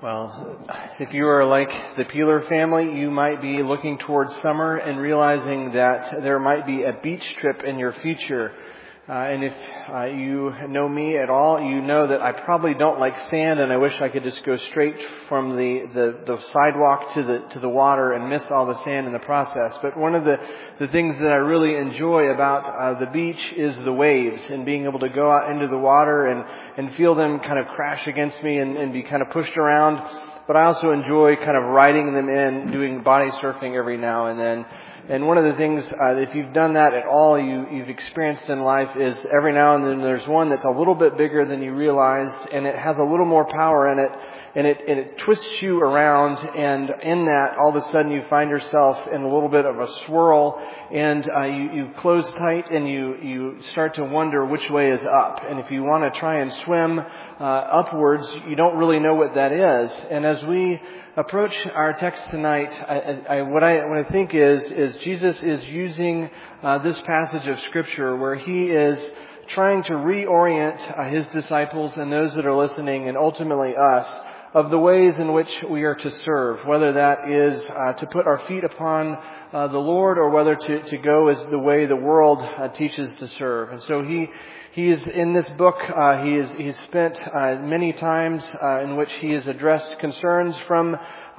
Well, if you are like the Peeler family, you might be looking towards summer and realizing that there might be a beach trip in your future. And if you know me at all, you know that I probably don't like sand, and I wish I could just go straight from the sidewalk to the water and miss all the sand in the process. But one of the things that I really enjoy about the beach is the waves and being able to go out into the water and feel them kind of crash against me and be kind of pushed around. But I also enjoy kind of riding them in, doing body surfing every now and then. And one of the things, if you've done that at all, you've experienced in life is every now and then there's one that's a little bit bigger than you realized, and it has a little more power in it, and it twists you around, and in that, all of a sudden you find yourself in a little bit of a swirl, and you close tight, and you start to wonder which way is up. And if you want to try and swim upwards, you don't really know what that is. And as we approach our text tonight, what I think is Jesus is using this passage of Scripture where he is trying to reorient his disciples and those that are listening, and ultimately us, of the ways in which we are to serve, whether that is to put our feet upon the Lord, or whether to go as the way the world teaches to serve. And so he is in this book. He's spent many times in which he has addressed concerns from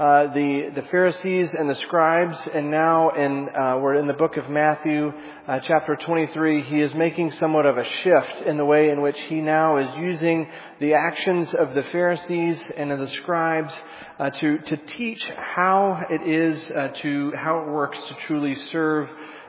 the Pharisees and the scribes, and now we're in the book of Matthew, chapter 23. He is making somewhat of a shift in the way in which he now is using the actions of the Pharisees and of the scribes to teach how it is how it works to truly serve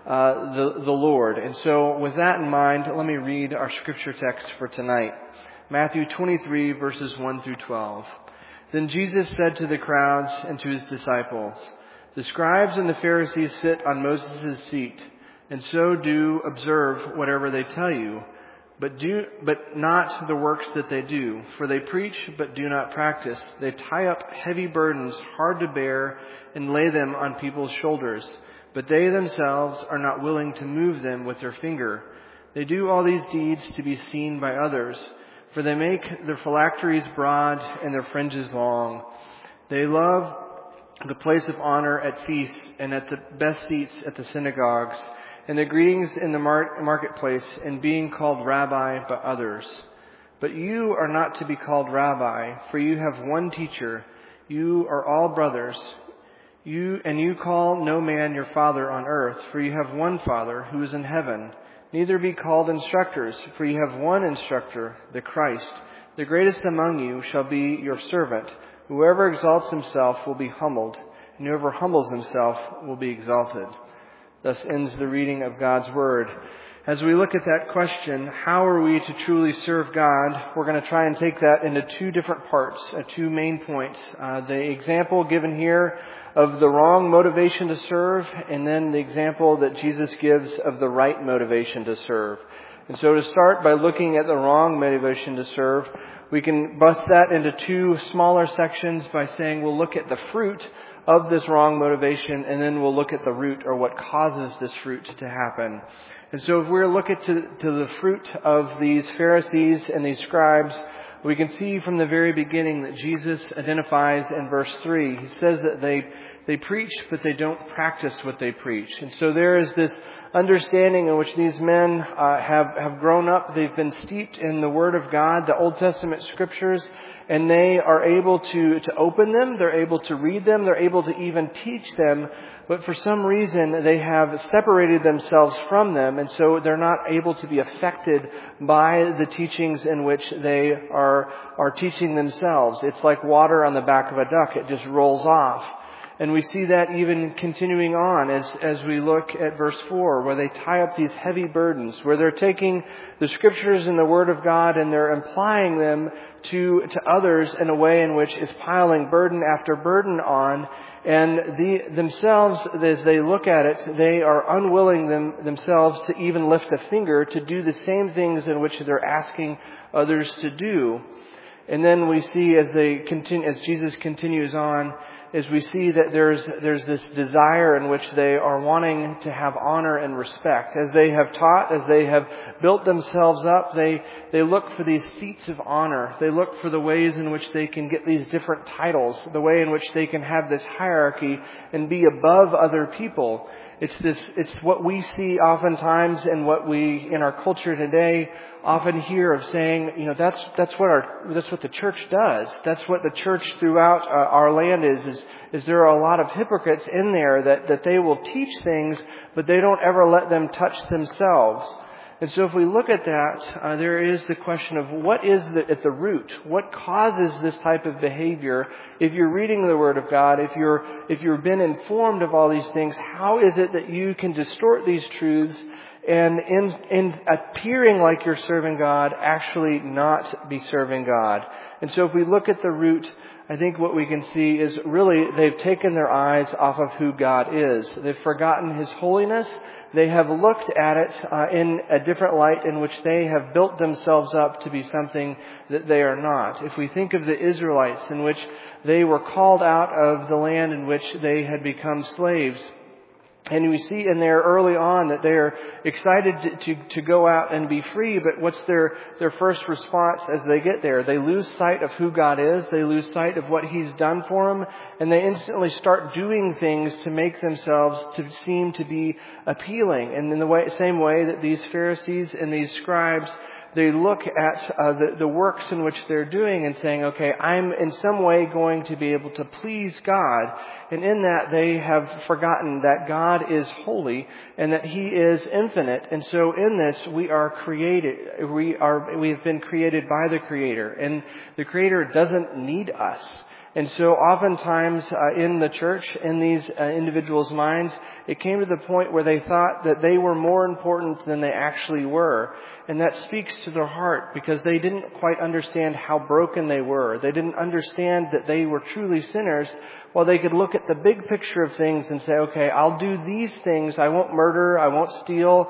the Lord. And so with that in mind, let me read our scripture text for tonight. Matthew 23, verses 1 through 12. Then Jesus said to the crowds and to his disciples, "The scribes and the Pharisees sit on Moses' seat, and so do observe whatever they tell you, but not the works that they do. For they preach, but do not practice. They tie up heavy burdens hard to bear and lay them on people's shoulders, but they themselves are not willing to move them with their finger. They do all these deeds to be seen by others, for they make their phylacteries broad and their fringes long. They love the place of honor at feasts and at the best seats at the synagogues, and the greetings in the marketplace, and being called rabbi by others. But you are not to be called rabbi, for you have one teacher. You are all brothers. You call no man your father on earth, for you have one Father who is in heaven. Neither be called instructors, for you have one instructor, the Christ. The greatest among you shall be your servant. Whoever exalts himself will be humbled, and whoever humbles himself will be exalted." Thus ends the reading of God's Word. As we look at that question, how are we to truly serve God, we're going to try and take that into two different parts, two main points. The example given here of the wrong motivation to serve, and then the example that Jesus gives of the right motivation to serve. And so to start by looking at the wrong motivation to serve, we can bust that into two smaller sections by saying we'll look at the fruit of this wrong motivation, and then we'll look at the root, or what causes this fruit to happen. And so if we're looking to the fruit of these Pharisees and these scribes, we can see from the very beginning that Jesus identifies in verse 3. He says that they preach, but they don't practice what they preach. And so there is this understanding in which these men have grown up. They've been steeped in the Word of God, the Old Testament Scriptures, and they are able to open them. They're able to read them. They're able to even teach them. But for some reason, they have separated themselves from them, and so they're not able to be affected by the teachings in which they are teaching themselves. It's like water on the back of a duck. It just rolls off. And we see that even continuing on as we look at verse 4, where they tie up these heavy burdens, where they're taking the Scriptures and the Word of God and they're applying them to others in a way in which is piling burden after burden on. And themselves, as they look at it, they are unwilling themselves to even lift a finger to do the same things in which they're asking others to do. And then we see as Jesus continues on, is we see that there's this desire in which they are wanting to have honor and respect. As they have taught, as they have built themselves up, they look for these seats of honor. They look for the ways in which they can get these different titles, the way in which they can have this hierarchy and be above other people. It's what we see oftentimes and what we in our culture today often hear of saying, that's what the church does. That's what the church throughout our land is there are a lot of hypocrites in there that they will teach things, but they don't ever let them touch themselves. And so if we look at that, there is the question of what is at the root? What causes this type of behavior? If you're reading the Word of God, if you've been informed of all these things, how is it that you can distort these truths and in appearing like you're serving God, actually not be serving God? And so if we look at the root, I think what we can see is really they've taken their eyes off of who God is. They've forgotten His holiness. They have looked at it in a different light in which they have built themselves up to be something that they are not. If we think of the Israelites in which they were called out of the land in which they had become slaves, and we see in there early on that they are excited to go out and be free, but what's their first response as they get there? They lose sight of who God is, they lose sight of what He's done for them, and they instantly start doing things to make themselves to seem to be appealing. And in the same way that these Pharisees and these scribes, they look at the works in which they're doing and saying, okay, I'm in some way going to be able to please God. And in that, they have forgotten that God is holy and that He is infinite. And so in this, we have been created by the Creator. And the Creator doesn't need us. And so oftentimes in the church, in these individuals' minds, it came to the point where they thought that they were more important than they actually were. And that speaks to their heart because they didn't quite understand how broken they were. They didn't understand that they were truly sinners, while they could look at the big picture of things and say, okay, I'll do these things. I won't murder. I won't steal.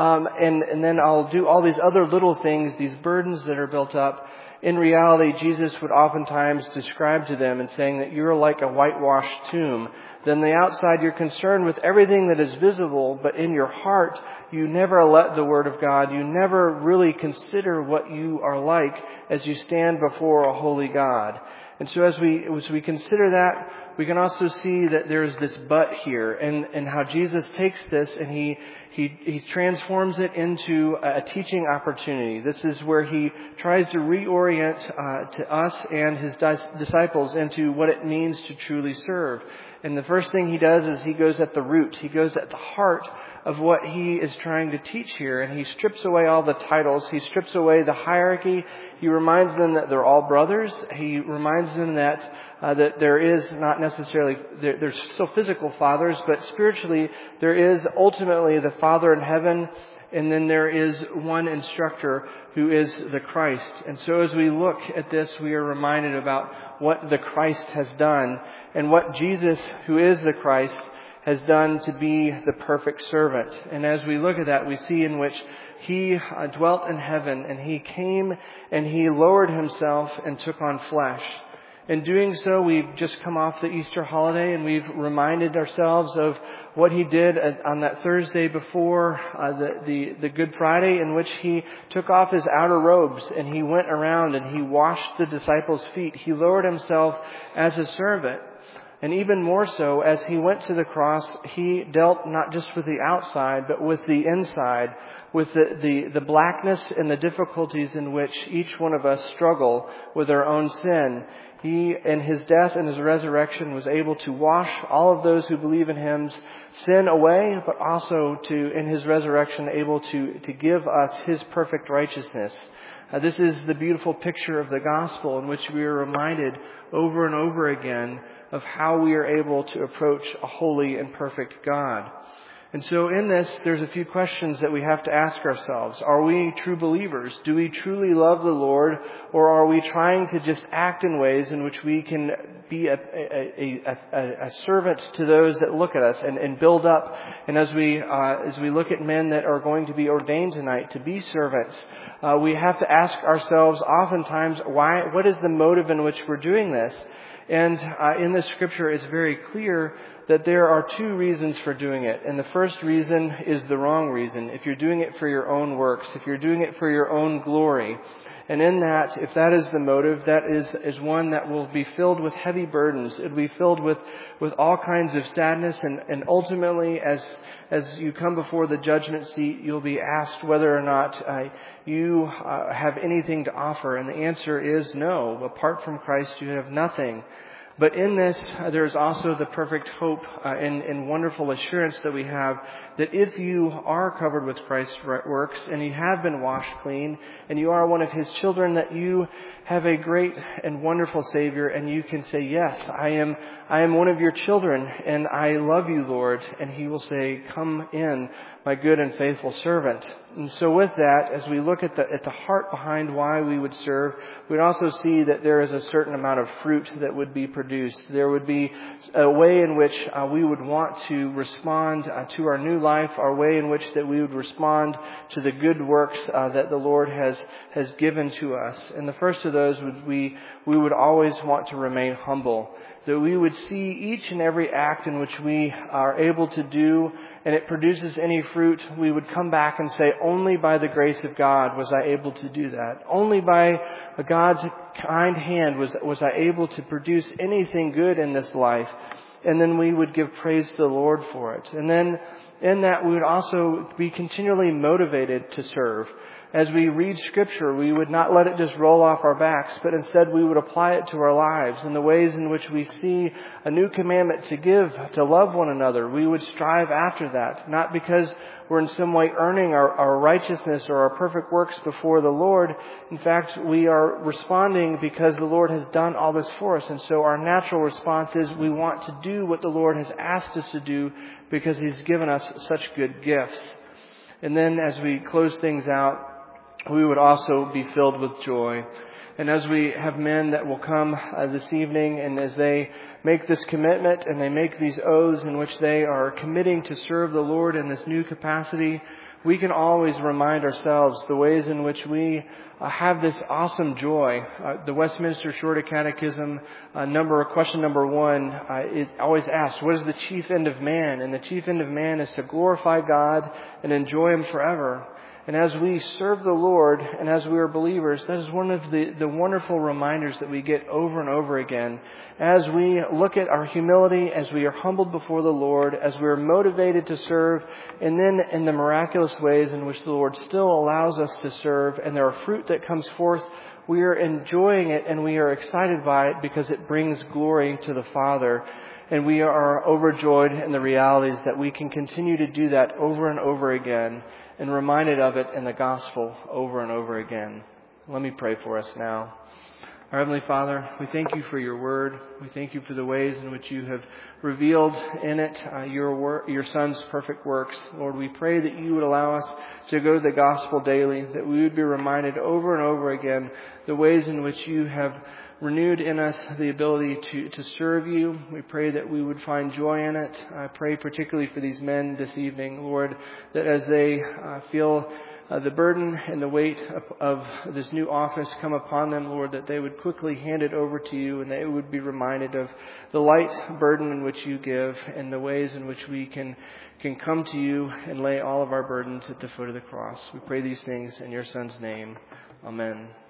And then I'll do all these other little things, these burdens that are built up. In reality, Jesus would oftentimes describe to them and saying that you're like a whitewashed tomb. Then the outside, you're concerned with everything that is visible, but in your heart, you never let the Word of God, you never really consider what you are like as you stand before a holy God. And so as we consider that, we can also see that there's this but here, and how Jesus takes this and he transforms it into a teaching opportunity. This is where He tries to reorient to us and His disciples into what it means to truly serve. And the first thing He does is He goes at the root. He goes at the heart of what He is trying to teach here. And He strips away all the titles. He strips away the hierarchy. He reminds them that they're all brothers. He reminds them that there is not necessarily, there's still physical fathers, but spiritually there is ultimately the Father in heaven. And then there is one instructor who is the Christ. And so as we look at this, we are reminded about what the Christ has done and what Jesus, who is the Christ, has done to be the perfect servant. And as we look at that, we see in which He dwelt in heaven and He came and He lowered Himself and took on flesh. In doing so, we've just come off the Easter holiday and we've reminded ourselves of what He did on that Thursday before the Good Friday, in which He took off His outer robes and He went around and He washed the disciples' feet. He lowered Himself as a servant. And even more so, as He went to the cross, He dealt not just with the outside, but with the inside, with the blackness and the difficulties in which each one of us struggle with our own sin. He, in His death and His resurrection, was able to wash all of those who believe in Him's sin away, but also in His resurrection, able to give us His perfect righteousness. This is the beautiful picture of the gospel in which we are reminded over and over again of how we are able to approach a holy and perfect God. And so in this, there's a few questions that we have to ask ourselves. Are we true believers? Do we truly love the Lord? Or are we trying to just act in ways in which we can be a servant to those that look at us and build up? And as we look at men that are going to be ordained tonight to be servants, we have to ask ourselves oftentimes, what is the motive in which we're doing this? And in the scripture, it's very clear that there are two reasons for doing it. And the first reason is the wrong reason. If you're doing it for your own works, if you're doing it for your own glory. And in that, if that is the motive, that is one that will be filled with heavy burdens. It will be filled with all kinds of sadness. And ultimately, as you come before the judgment seat, you'll be asked whether or not you have anything to offer. And the answer is no. Apart from Christ, you have nothing. But in this, there is also the perfect hope and wonderful assurance that we have that if you are covered with Christ's works and you have been washed clean and you are one of His children, that you have a great and wonderful Savior, and you can say, yes, I am one of your children and I love you, Lord. And He will say, come in, my good and faithful servant. And so with that, as we look at the heart behind why we would serve, we'd also see that there is a certain amount of fruit that would be produced. There would be a way in which we would want to respond to our new life, our way in which that we would respond to the good works that the Lord has given to us. And the first of those would we would always want to remain humble. That we would see each and every act in which we are able to do, and it produces any fruit, we would come back and say, only by the grace of God was I able to do that. Only by God's kind hand was I able to produce anything good in this life. And then we would give praise to the Lord for it. And then in that, we would also be continually motivated to serve. As we read Scripture, we would not let it just roll off our backs, but instead we would apply it to our lives in the ways in which we see a new commandment to love one another. We would strive after that, not because we're in some way earning our righteousness or our perfect works before the Lord. In fact, we are responding because the Lord has done all this for us. And so our natural response is we want to do what the Lord has asked us to do because He's given us such good gifts. And then as we close things out, we would also be filled with joy. And as we have men that will come this evening, and as they make this commitment and they make these oaths in which they are committing to serve the Lord in this new capacity, we can always remind ourselves the ways in which we have this awesome joy. The Westminster Shorter Catechism, question number 1, is always asked, what is the chief end of man? And the chief end of man is to glorify God and enjoy Him forever. And as we serve the Lord and as we are believers, that is one of the wonderful reminders that we get over and over again. As we look at our humility, as we are humbled before the Lord, as we are motivated to serve, and then in the miraculous ways in which the Lord still allows us to serve, and there are fruit that comes forth, we are enjoying it and we are excited by it because it brings glory to the Father. And we are overjoyed in the realities that we can continue to do that over and over again, and reminded of it in the gospel over and over again. Let me pray for us now. Our Heavenly Father, we thank You for Your word. We thank You for the ways in which You have revealed in it Your Son's perfect works. Lord, we pray that You would allow us to go to the gospel daily, that we would be reminded over and over again the ways in which You have renewed in us the ability to serve You. We pray that we would find joy in it. I pray particularly for these men this evening, Lord, that as they feel the burden and the weight of this new office come upon them, Lord, that they would quickly hand it over to You, and they would be reminded of the light burden in which You give and the ways in which we can come to You and lay all of our burdens at the foot of the cross. We pray these things in Your Son's name. Amen.